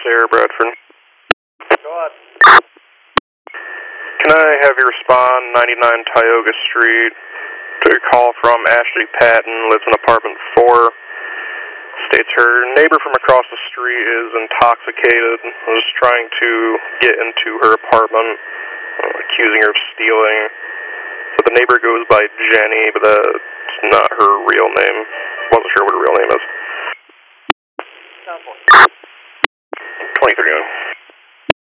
Sarah Bradford. Go on. Can I have you respond 99 Tioga Street to a call from Ashley Patton, lives in apartment 4. States her neighbor from across the street is intoxicated, was trying to get into her apartment, accusing her of stealing. So the neighbor goes by Jenny, but that's not her real name.